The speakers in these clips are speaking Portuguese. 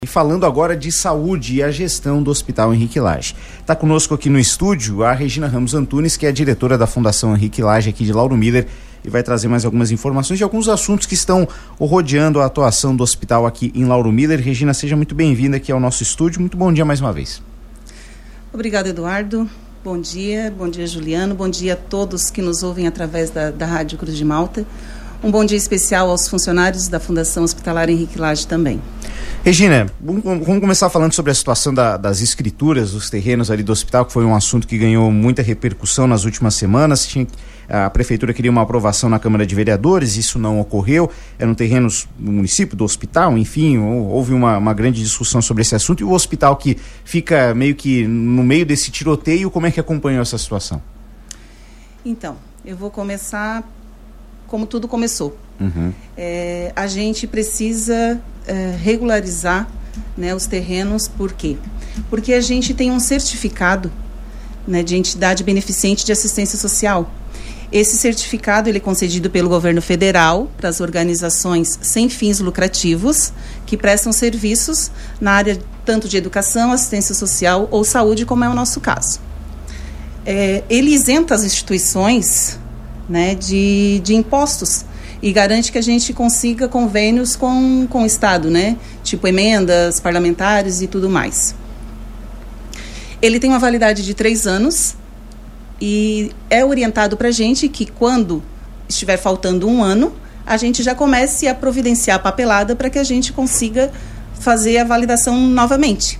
E falando agora de saúde e a gestão do Hospital Henrique Lage. Está conosco aqui no estúdio a Regina Ramos Antunes, que é a diretora da Fundação Henrique Lage aqui de Lauro Miller, e vai trazer mais algumas informações de alguns assuntos que estão rodeando a atuação do hospital aqui em Lauro Miller. Regina, seja muito bem-vinda aqui ao nosso estúdio. Muito bom dia mais uma vez. Obrigada, Eduardo. Bom dia, Juliano. Bom dia a todos que nos ouvem através da Rádio Cruz de Malta. Um bom dia especial aos funcionários da Fundação Hospitalar Henrique Lage também. Regina, vamos começar falando sobre a situação das escrituras dos terrenos ali do hospital, que foi um assunto que ganhou muita repercussão nas últimas semanas. A prefeitura queria uma aprovação na Câmara de Vereadores, isso não ocorreu, eram terrenos do município, do hospital, enfim, houve uma grande discussão sobre esse assunto. E o hospital, que fica meio que no meio desse tiroteio, como é que acompanhou essa situação? Então, eu vou começar como tudo começou. A gente precisa regularizar, né, os terrenos. Por quê? Porque a gente tem um certificado, né, de entidade beneficente de assistência social. Esse certificado ele é concedido pelo governo federal para as organizações sem fins lucrativos que prestam serviços na área tanto de educação, assistência social ou saúde, como é o nosso caso. Ele isenta as instituições, né, de impostos e garante que a gente consiga convênios com o Estado, né, tipo emendas parlamentares e tudo mais. Ele tem uma validade de 3 anos e é orientado para a gente que quando estiver faltando 1 ano, a gente já comece a providenciar a papelada para que a gente consiga fazer a validação novamente.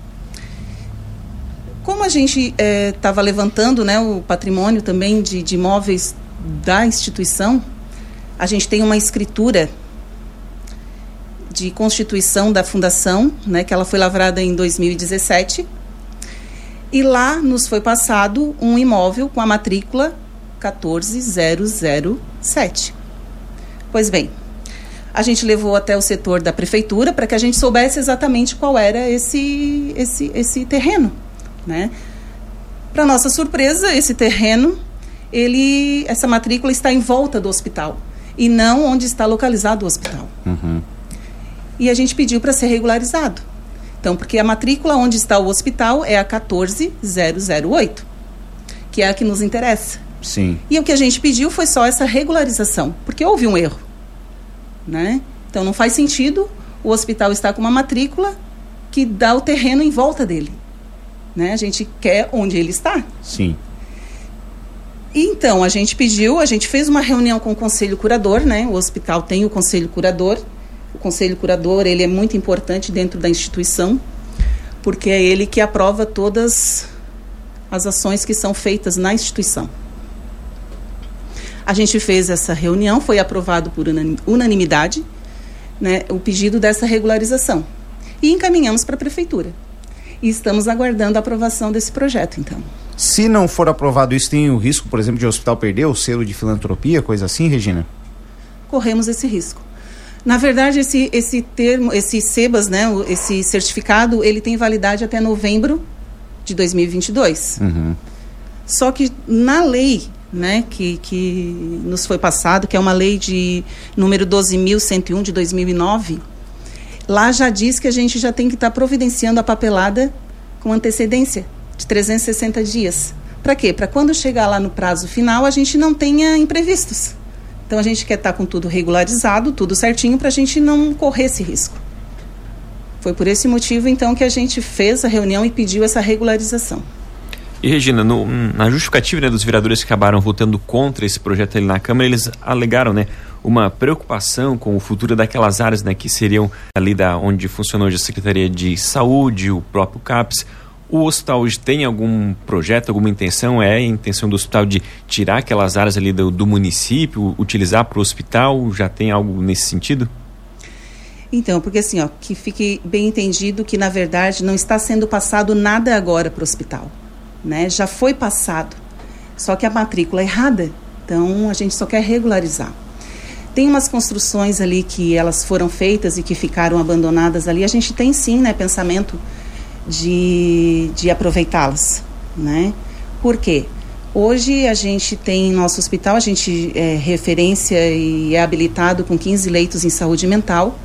Como a gente estava levantando, né, o patrimônio também de imóveis da instituição, a gente tem uma escritura de constituição da fundação, né, que ela foi lavrada em 2017, e lá nos foi passado um imóvel com a matrícula 14007. Pois bem, a gente levou até o setor da prefeitura para que a gente soubesse exatamente qual era esse terreno, né? Para nossa surpresa, esse terreno, essa matrícula está em volta do hospital e não onde está localizado o hospital. E a gente pediu para ser regularizado. Então, porque a matrícula onde está o hospital é a 14008, que é a que nos interessa. Sim. E o que a gente pediu foi só essa regularização, porque houve um erro, né? Então, não faz sentido o hospital estar com uma matrícula que dá o terreno em volta dele, né? A gente quer onde ele está. Sim. Então, a gente fez uma reunião com o Conselho Curador, né? O hospital tem o Conselho Curador. O Conselho Curador, ele é muito importante dentro da instituição, porque é ele que aprova todas as ações que são feitas na instituição. A gente fez essa reunião, foi aprovado por unanimidade, né, o pedido dessa regularização. E encaminhamos para a Prefeitura. E estamos aguardando a aprovação desse projeto, então. Se não for aprovado isso, tem o risco, por exemplo, de o hospital perder o selo de filantropia, coisa assim, Regina? Corremos esse risco. Na verdade, esse termo, esse SEBAS, né, esse certificado, ele tem validade até novembro de 2022. Só que na lei, né, que nos foi passado, que é uma lei de número 12.101 de 2009, lá já diz que a gente já tem que estar providenciando a papelada com antecedência de 360 dias. Para quê? Para quando chegar lá no prazo final, a gente não tenha imprevistos. Então, a gente quer estar com tudo regularizado, tudo certinho, para a gente não correr esse risco. Foi por esse motivo, então, que a gente fez a reunião e pediu essa regularização. E, Regina, na justificativa, né, dos vereadores que acabaram votando contra esse projeto ali na Câmara, eles alegaram, né, uma preocupação com o futuro daquelas áreas, né, que seriam ali onde funciona hoje a Secretaria de Saúde, o próprio CAPS. O hospital hoje tem algum projeto, alguma intenção? É a intenção do hospital de tirar aquelas áreas ali do município, utilizar para o hospital? Já tem algo nesse sentido? Então, porque assim, que fique bem entendido que, na verdade, não está sendo passado nada agora para o hospital, né? Já foi passado, só que a matrícula é errada. Então, a gente só quer regularizar. Tem umas construções ali que elas foram feitas e que ficaram abandonadas ali. A gente tem sim, né, pensamento de aproveitá-las, né? Por quê? Hoje a gente tem em nosso hospital, a gente é referência e é habilitado com 15 leitos em saúde mental.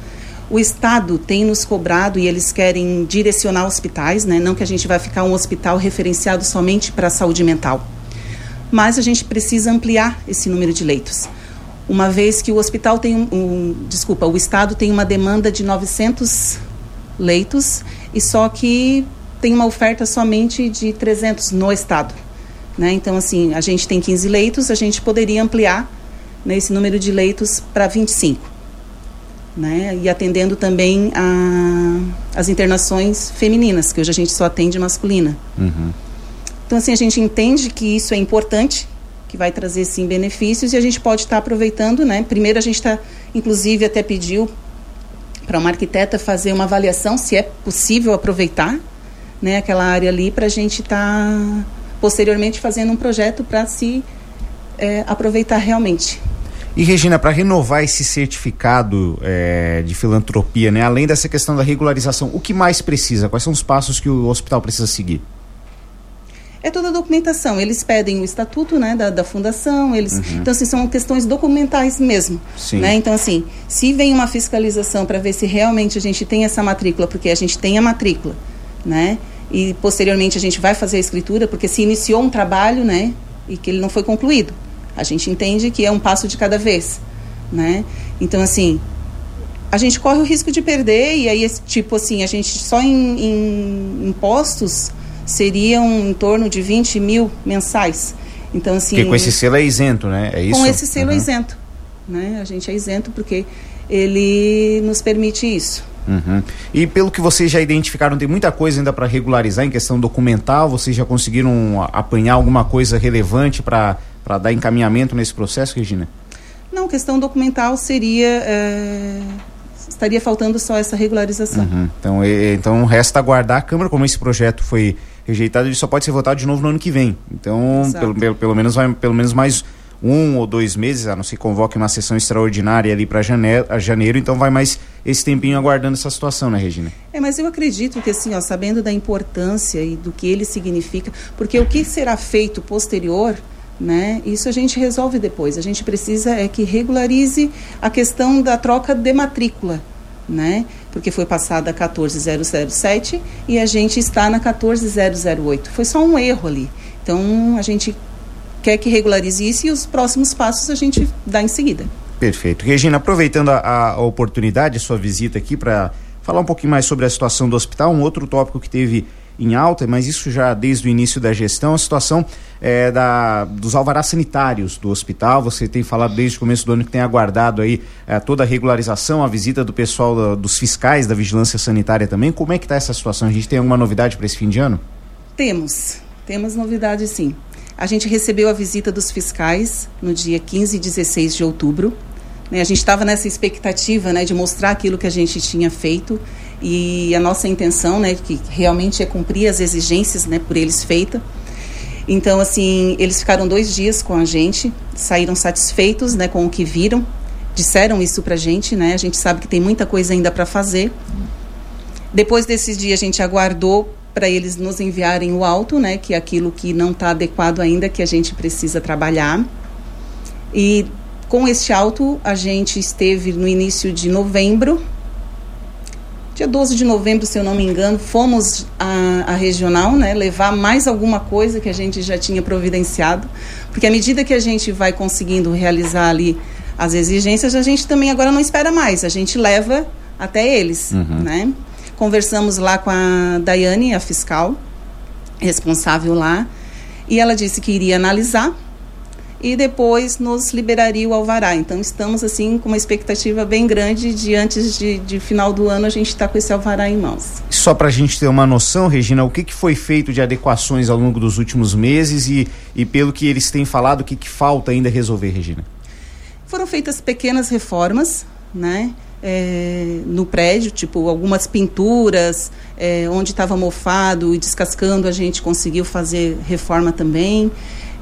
O Estado tem nos cobrado e eles querem direcionar hospitais, né? Não que a gente vai ficar um hospital referenciado somente para a saúde mental. Mas a gente precisa ampliar esse número de leitos. Uma vez que o hospital tem o Estado tem uma demanda de 900 leitos e só que tem uma oferta somente de 300 no Estado, né? Então, assim, a gente tem 15 leitos, a gente poderia ampliar, né, esse número de leitos para 25. Né, e atendendo também as internações femininas, que hoje a gente só atende masculina. Uhum. Então, assim, a gente entende que isso é importante, que vai trazer, sim, benefícios, e a gente pode estar aproveitando, né? Primeiro, a gente está, inclusive, até pediu para uma arquiteta fazer uma avaliação, se é possível aproveitar, né, aquela área ali, para a gente estar, posteriormente, fazendo um projeto para se aproveitar realmente. E, Regina, para renovar esse certificado de filantropia, né, além dessa questão da regularização, o que mais precisa? Quais são os passos que o hospital precisa seguir? É toda a documentação. Eles pedem o estatuto, né, da fundação. Então, assim, são questões documentais mesmo. Né? Então, assim, se vem uma fiscalização para ver se realmente a gente tem essa matrícula, porque a gente tem a matrícula, né? E, posteriormente, a gente vai fazer a escritura, porque se iniciou um trabalho, né, e que ele não foi concluído. A gente entende que é um passo de cada vez, né? Então, assim, a gente corre o risco de perder e aí, tipo assim, a gente só em impostos seriam em torno de 20 mil mensais. Então, assim... Porque com esse selo é isento, né? É isso? Com esse selo é isento, né? A gente é isento porque ele nos permite isso. Uhum. E pelo que vocês já identificaram, tem muita coisa ainda para regularizar em questão documental? Vocês já conseguiram apanhar alguma coisa relevante para dar encaminhamento nesse processo, Regina? Não, questão documental seria... estaria faltando só essa regularização. Uhum. Então resta aguardar a Câmara, como esse projeto foi rejeitado, ele só pode ser votado de novo no ano que vem. Então, pelo menos mais 1 ou 2 meses, a não ser que convoque uma sessão extraordinária ali para janeiro, então vai mais esse tempinho aguardando essa situação, né, Regina? Mas eu acredito que, assim, sabendo da importância e do que ele significa, porque o que será feito posterior, né, isso a gente resolve depois. A gente precisa que regularize a questão da troca de matrícula, né, porque foi passada a 14007 e a gente está na 14008. Foi só um erro ali. Então, a gente quer que regularize isso e os próximos passos a gente dá em seguida. Perfeito. Regina, aproveitando a oportunidade, sua visita aqui, para falar um pouquinho mais sobre a situação do hospital, um outro tópico que teve em alta, mas isso já desde o início da gestão, a situação dos alvarás sanitários do hospital. Você tem falado desde o começo do ano que tem aguardado aí toda a regularização, a visita do pessoal dos fiscais da vigilância sanitária também. Como é que está essa situação? A gente tem alguma novidade para esse fim de ano? Temos novidade, sim. A gente recebeu a visita dos fiscais no dia 15 e 16 de outubro. A gente estava nessa expectativa, né, de mostrar aquilo que a gente tinha feito e a nossa intenção, né, que realmente é cumprir as exigências, né, por eles feita. Então, assim, eles ficaram 2 dias com a gente, saíram satisfeitos, né, com o que viram, disseram isso pra gente, né, a gente sabe que tem muita coisa ainda para fazer. Depois desses dias a gente aguardou para eles nos enviarem o auto, né, que é aquilo que não está adequado ainda, que a gente precisa trabalhar. E com este auto, a gente esteve no início de novembro, dia 12 de novembro, se eu não me engano, fomos à regional, né, levar mais alguma coisa que a gente já tinha providenciado, porque à medida que a gente vai conseguindo realizar ali as exigências, a gente também agora não espera mais, a gente leva até eles, né? Conversamos lá com a Daiane, a fiscal responsável lá, e ela disse que iria analisar e depois nos liberaria o alvará. Então, estamos, assim, com uma expectativa bem grande de antes de final do ano a gente estar com esse alvará em mãos. Só para a gente ter uma noção, Regina, o que foi feito de adequações ao longo dos últimos meses e pelo que eles têm falado, o que falta ainda resolver, Regina? Foram feitas pequenas reformas, né? No prédio, tipo algumas pinturas, onde estava mofado e descascando, a gente conseguiu fazer reforma também.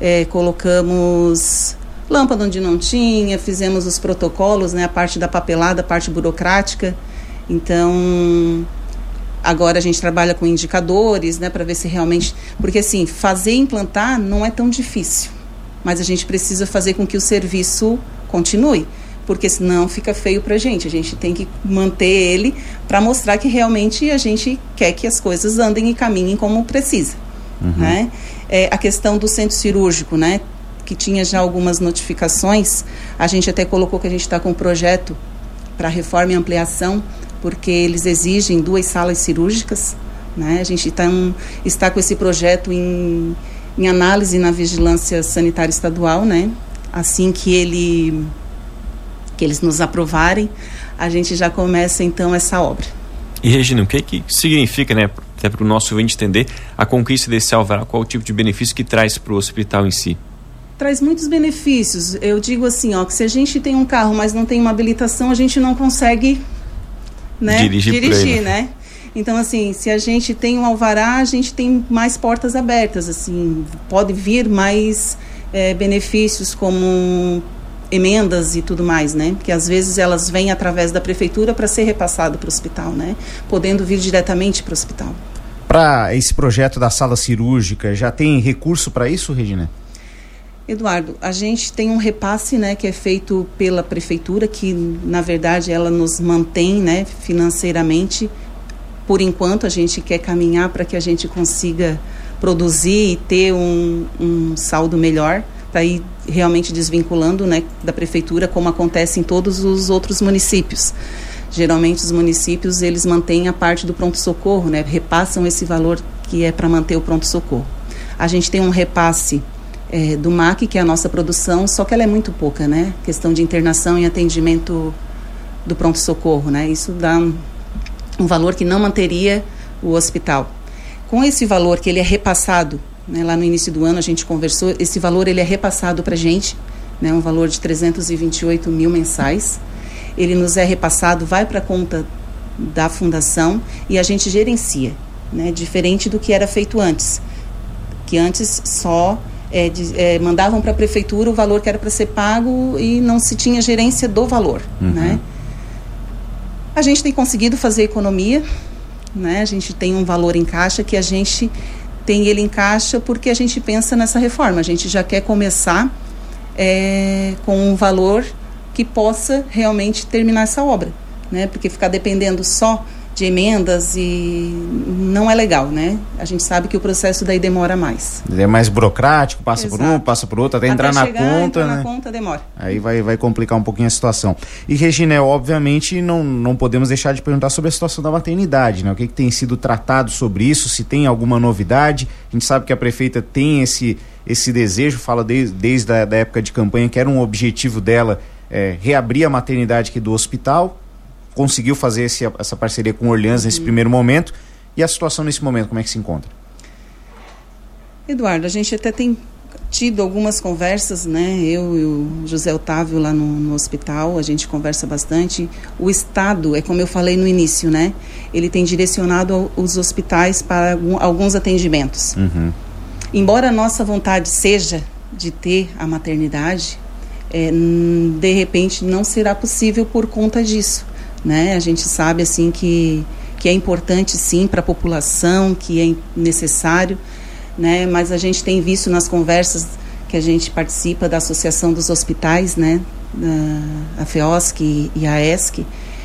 Colocamos lâmpada onde não tinha, fizemos os protocolos, né, a parte da papelada, a parte burocrática. Então, agora a gente trabalha com indicadores, né, para ver se realmente... Porque, assim, fazer e implantar não é tão difícil, mas a gente precisa fazer com que o serviço continue. porque senão fica feio para a gente tem que manter ele para mostrar que realmente a gente quer que as coisas andem e caminhem como precisa, né? A questão do centro cirúrgico, né, que tinha já algumas notificações, a gente até colocou que a gente está com um projeto para reforma e ampliação, porque eles exigem 2 salas cirúrgicas, né? A gente está com esse projeto em análise na Vigilância Sanitária Estadual, né? Assim que eles nos aprovarem, a gente já começa então essa obra. E Regina, o que significa, né, até para o nosso ouvinte entender, a conquista desse alvará? Qual o tipo de benefício que traz para o hospital em si? Traz muitos benefícios. Eu digo assim, que se a gente tem um carro, mas não tem uma habilitação, a gente não consegue, né, dirigir, né? Então, assim, se a gente tem um alvará, a gente tem mais portas abertas, assim, pode vir mais benefícios como emendas e tudo mais, né? Porque às vezes elas vêm através da prefeitura para ser repassado para o hospital, né? Podendo vir diretamente para o hospital. Para esse projeto da sala cirúrgica, já tem recurso para isso, Regina? Eduardo, a gente tem um repasse, né, que é feito pela prefeitura, que na verdade ela nos mantém, né, financeiramente. Por enquanto a gente quer caminhar para que a gente consiga produzir e ter um saldo melhor, para ir realmente desvinculando, né, da prefeitura, como acontece em todos os outros municípios. Geralmente os municípios, eles mantêm a parte do pronto-socorro, né, repassam esse valor que é para manter o pronto-socorro. A gente tem um repasse do MAC, que é a nossa produção, só que ela é muito pouca, né? Questão de internação e atendimento do pronto-socorro, né? Isso dá um valor que não manteria o hospital. Com esse valor que ele é repassado, né, lá no início do ano a gente conversou, esse valor ele é repassado para a gente, né, um valor de 328 mil mensais. Ele nos é repassado, vai para a conta da fundação e a gente gerencia, né, diferente do que era feito antes, que antes só mandavam para a prefeitura o valor que era para ser pago e não se tinha gerência do valor, né? A gente tem conseguido fazer economia, né? A gente tem um valor em caixa que a gente tem ele em caixa porque a gente pensa nessa reforma. A gente já quer começar com um valor que possa realmente terminar essa obra, né? Porque ficar dependendo só de emendas e não é legal, né? A gente sabe que o processo daí demora mais. É mais burocrático, passa por um, passa por outro, até entrar na conta, né? Na conta demora. Aí vai complicar um pouquinho a situação. E Regina, obviamente não podemos deixar de perguntar sobre a situação da maternidade, né? O que tem sido tratado sobre isso, se tem alguma novidade. A gente sabe que a prefeita tem esse desejo, fala desde a época de campanha, que era um objetivo dela, reabrir a maternidade aqui do hospital. Conseguiu fazer essa parceria com Orleans nesse primeiro momento. E a situação nesse momento, como é que se encontra? Eduardo, a gente até tem tido algumas conversas, né? Eu e o José Otávio lá no hospital, a gente conversa bastante. O Estado, como eu falei no início, né? Ele tem direcionado os hospitais para alguns atendimentos. Embora a nossa vontade seja de ter a maternidade, de repente não será possível por conta disso. Né? A gente sabe assim que é importante sim para a população, que é necessário, né? Mas a gente tem visto nas conversas que a gente participa da Associação dos Hospitais, né? A FEOSC e a ESC,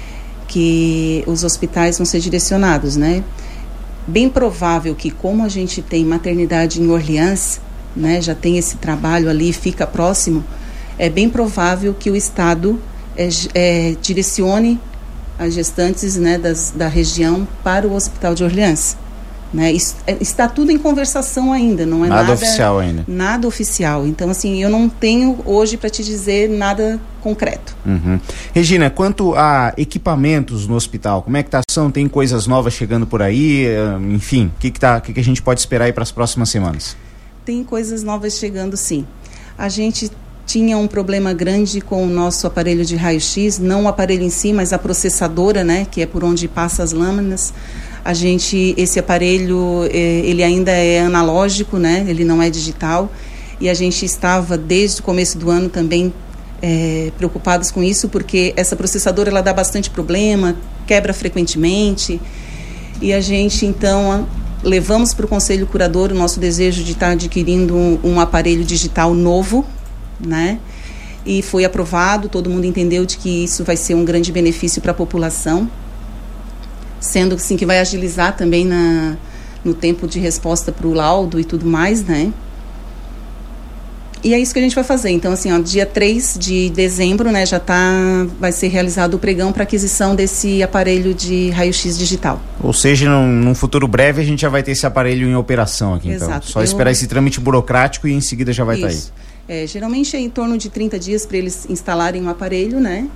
que os hospitais vão ser direcionados, né? Bem provável que, como a gente tem maternidade em Orleans, né? Já tem esse trabalho ali, fica próximo, é bem provável que o Estado direcione as gestantes, né, da região para o Hospital de Orleans, né? Está tudo em conversação ainda, não é nada oficial ainda. Nada oficial. Então, assim, eu não tenho hoje para te dizer nada concreto. Regina, quanto a equipamentos no hospital, como é que são? Tem coisas novas chegando por aí? Enfim, o que a gente pode esperar aí para as próximas semanas? Tem coisas novas chegando, sim. A gente tinha um problema grande com o nosso aparelho de raio-x, não o aparelho em si, mas a processadora, né, que é por onde passa as lâminas. Esse aparelho, ele ainda é analógico, né, ele não é digital, e a gente estava desde o começo do ano também preocupados com isso, porque essa processadora ela dá bastante problema, quebra frequentemente, e a gente então levamos para o Conselho Curador o nosso desejo de estar adquirindo um aparelho digital novo, né? e foi aprovado, todo mundo entendeu de que isso vai ser um grande benefício para a população, sendo assim que vai agilizar também no tempo de resposta para o laudo e tudo mais, né? E é isso que a gente vai fazer. Então, assim, ó, dia 3 de dezembro, né, vai ser realizado o pregão para aquisição desse aparelho de raio-x digital. Ou seja, num futuro breve a gente já vai ter esse aparelho em operação aqui, então. Exato. Só esperar esse trâmite burocrático e em seguida já vai estar aí. Geralmente é em torno de 30 dias para eles instalarem um aparelho, né?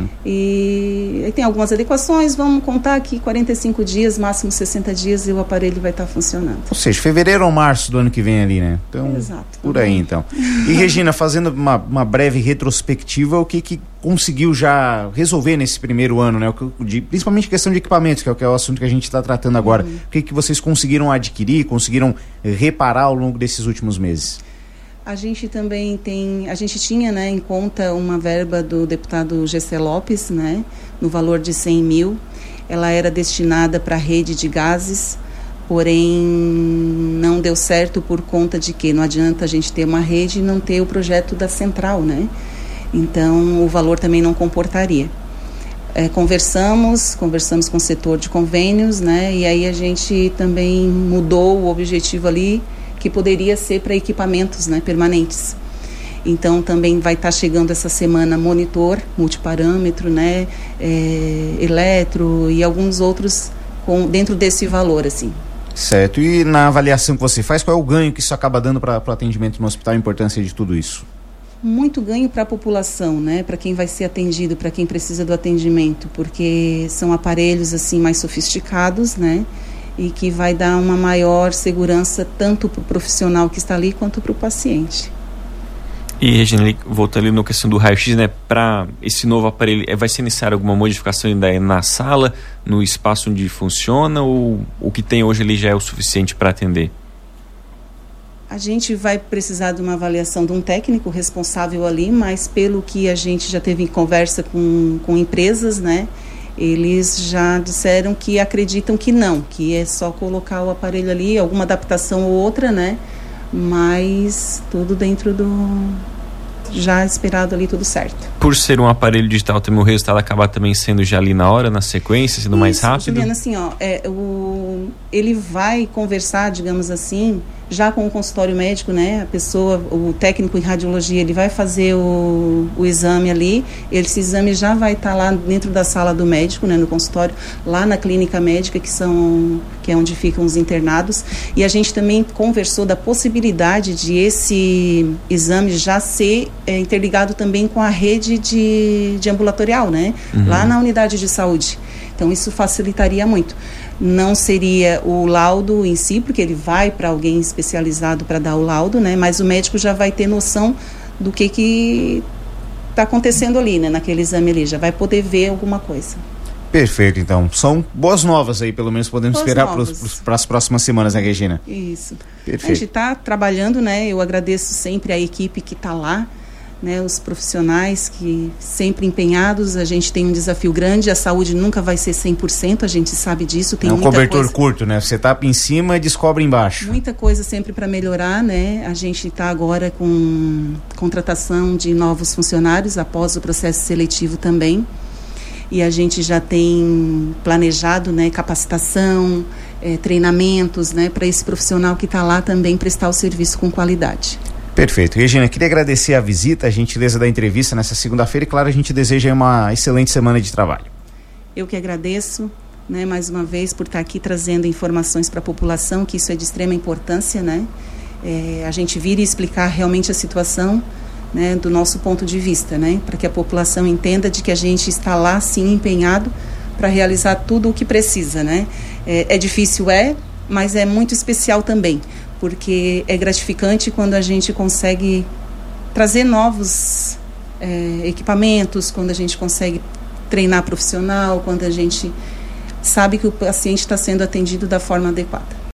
E aí tem algumas adequações, vamos contar aqui 45 dias, máximo 60 dias e o aparelho vai estar funcionando. Ou seja, fevereiro ou março do ano que vem ali, né? Então, exato. Por aí, então. E Regina, fazendo uma breve retrospectiva, o que conseguiu já resolver nesse primeiro ano, né? Principalmente questão de equipamentos, que é o assunto que a gente está tratando agora. O que vocês conseguiram adquirir, conseguiram reparar ao longo desses últimos meses? A gente também tinha, né, em conta uma verba do deputado Gessé Lopes, né, no valor de 100 mil. Ela era destinada para a rede de gases, porém não deu certo por conta de que não adianta a gente ter uma rede e não ter o projeto da central, né? Então o valor também não comportaria. Conversamos com o setor de convênios, né, e aí a gente também mudou o objetivo ali, que poderia ser para equipamentos, né, permanentes. Então também vai estar chegando essa semana monitor, multiparâmetro, né, eletro e alguns outros dentro desse valor, assim. Certo. E na avaliação que você faz, qual é o ganho que isso acaba dando para o atendimento no hospital, a importância de tudo isso? Muito ganho para a população, né, para quem vai ser atendido, para quem precisa do atendimento, porque são aparelhos assim mais sofisticados, né, e que vai dar uma maior segurança tanto para o profissional que está ali quanto para o paciente. E, Regina, voltando ali na questão do raio-x, né, para esse novo aparelho, vai ser necessário alguma modificação ainda na sala, no espaço onde funciona, ou o que tem hoje ali já é o suficiente para atender? A gente vai precisar de uma avaliação de um técnico responsável ali, mas pelo que a gente já teve em conversa com empresas, né, eles já disseram que acreditam que não, que é só colocar o aparelho ali, alguma adaptação ou outra, né? Mas tudo dentro do já esperado ali, tudo certo. Por ser um aparelho digital, também o resultado acaba também sendo já ali na hora, na sequência, sendo mais rápido? Juliana, assim, ó, ele vai conversar, digamos assim, já com o consultório médico, né? A pessoa, o técnico em radiologia, ele vai fazer o exame ali, esse exame já vai estar lá dentro da sala do médico, né? No consultório, lá na clínica médica, que é onde ficam os internados, e a gente também conversou da possibilidade de esse exame já ser interligado também com a rede de ambulatorial, né? Lá na unidade de saúde. Então isso facilitaria muito. Não seria o laudo em si, porque ele vai para alguém especializado para dar o laudo, né? Mas o médico já vai ter noção do que está acontecendo ali, né? Naquele exame ali, já vai poder ver alguma coisa. Perfeito, então. São boas novas aí, pelo menos podemos esperar para as próximas semanas, né, Regina? Isso. Perfeito. A gente está trabalhando, né? Eu agradeço sempre a equipe que está lá, né, os profissionais que sempre empenhados. A gente tem um desafio grande, a saúde nunca vai ser 100%, a gente sabe disso. Tem muita cobertor coisa, curto, né? Você tapa em cima e descobre embaixo. Muita coisa sempre para melhorar, né? A gente está agora com contratação de novos funcionários após o processo seletivo também. E a gente já tem planejado, né, capacitação, treinamentos, né, para esse profissional que está lá também prestar o serviço com qualidade. Perfeito. Regina, queria agradecer a visita, a gentileza da entrevista nessa segunda-feira e, claro, a gente deseja uma excelente semana de trabalho. Eu que agradeço, né, mais uma vez por estar aqui trazendo informações para a população, que isso é de extrema importância, né? A gente vir e explicar realmente a situação, né, do nosso ponto de vista, né, para que a população entenda de que a gente está lá, sim, empenhado para realizar tudo o que precisa, né? É difícil, mas é muito especial também, porque é gratificante quando a gente consegue trazer novos equipamentos, quando a gente consegue treinar profissional, quando a gente sabe que o paciente está sendo atendido da forma adequada.